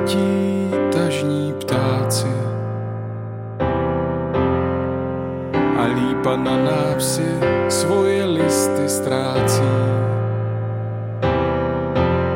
letí tažní ptáci a lípa na návsi svoje listy ztrácí.